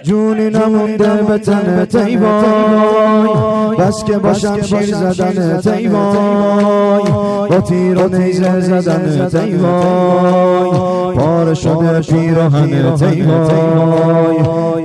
جونی نمونده به تن طیبای، بس که باشم شیر زدن طیبای، با تیر و نیزه زدن طیبای، پاره شده پیراهن طیبای.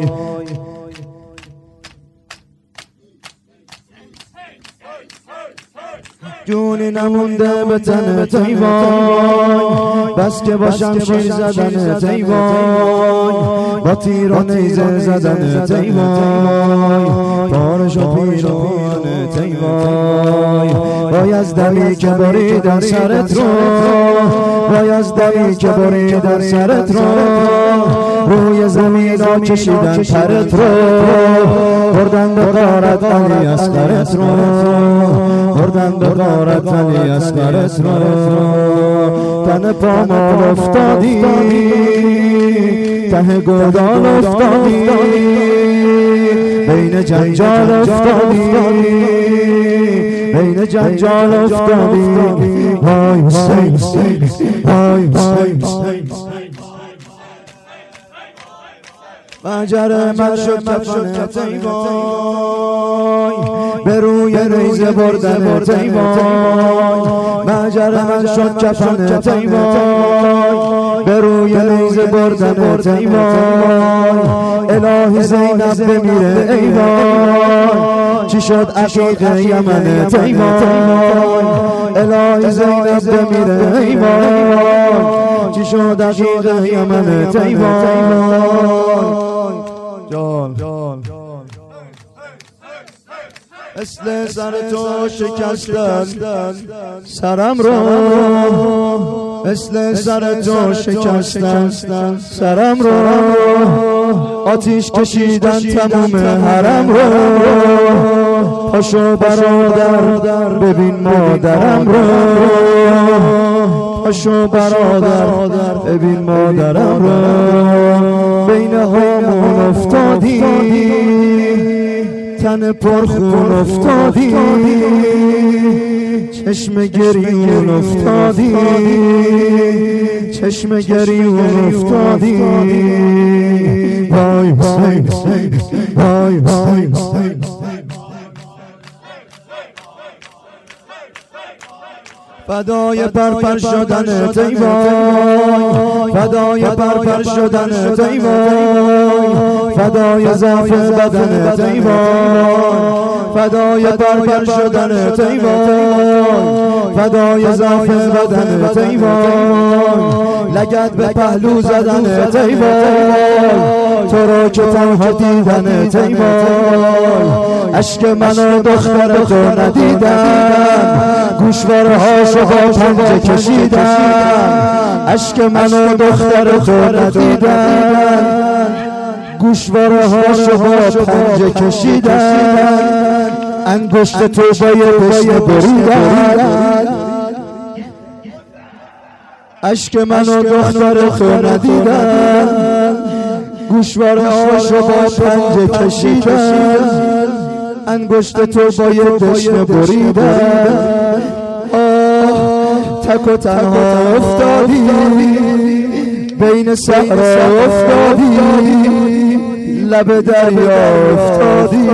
جونی نمونده به تن طیبای، بس که باشم شیر زدن طیبای، با تیر و نیزه زدن طیبای، پاره شد پیراهن طیبای. بایزدمی که بریدن سرت رو، بایزدمی که بریدن سرت رو، روی زمین ها کشیدن پرت رو، بردن به غارت علی اصغرت رو، بردن به غارت علی اصغرت رو. تن پامال افتادی، ته گودال افتادی، بین جنجال افتادی، بین جنجال افتادی. وای حسین، وای حسین، مجر من شد کفن طیبای، به روی نیزه بردن طیبای. مجر من شد کفن طیبای، به روی نیزه بردن طیبای. الهی زینب بمیره ای وای، چی شد عشق یمن طیبای. الهی زینب بمیره ای وای، چی شد عشق یمن طیبای. جان مثل سر تو شکستن سرم رو، مثل سر تو شکستن سرم رو، آتیش کشیدن تموم حرم رو. پاشو برادر ببین مادرم رو، پاشو برادر ببین مادرم رو. بین هامون افتادی، تن پرخون افتادی، چشم گریون افتادی، چشم گریون افتادی. وای حسین، وای حسین، فدای پرپر شدن طیبای، فدای پرپر شدن طیبای، فدای ضعف بدن طیبای، فدای پرپر شدن طیبای، فدای ضعف بدن طیبای. لگد به پهلو زدن طیبای، تو رو که تنها دیدن طیبای. اشک من و دختر تو ندیدم، گوشوارهاشو با پنجه کشیدم. اشک من و دختر تو ندیدم، گوشوارهاشو با پنجه کشیدم. انگشت تو با یه پشت بریدم. اشک من و دختر تو ندیدم، گوشوارهاشو با پنجه کشیدم. انگشت تو با یه پشت بریدم. تک و تنها افتادی، بین صحرا افتادی، لب دریا افتادی.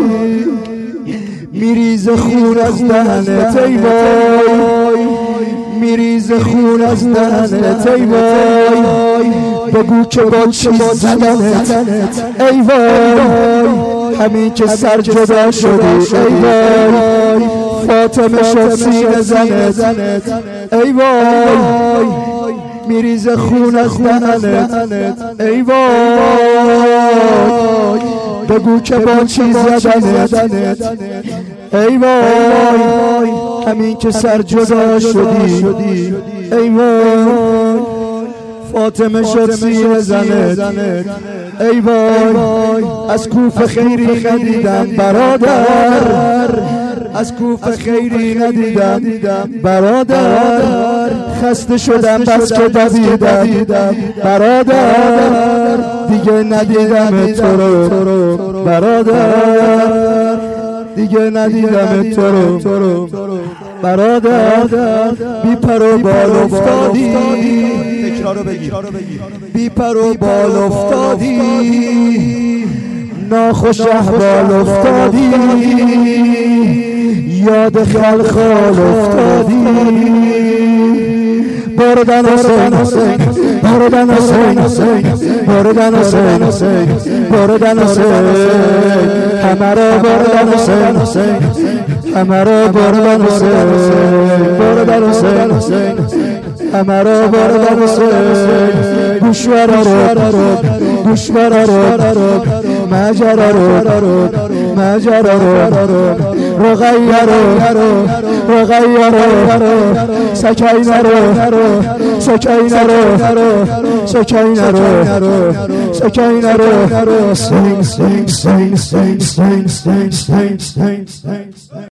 میریز خون از دهن طیبای، میریز خون از دهن طیبای. بگو که با چی زدنت ای وای، همین که سر جدا شدی ای وای. فاطمه شد سینه زنت ای وای، میریز خون از دهنت ای وای. بگو که با چی زدنت ای وای، همین که سر جدا شدی ای وای. فاطمه شد سینه زنت ای وای. از کوفه خیری ندیدم برادر، از کوفه خیری ندیدم برادر. خسته شدم بس که دویدم برادر، دیگه ندیدم تو رو برادر، دیگه ندیدم تو رو برادر. بی پر و بال افتادی، تکرارو بگیر. بی پر و بال افتادی، ناخوش احوال افتادی یاد خلخال افتادی بردن حسین بردن حسین بردن حسین بردن حسین همه را بردن حسین همه را بردن حسین بردن حسین همه را بردن حسین دشوار رو ماجرا رو رغیر سکینه رو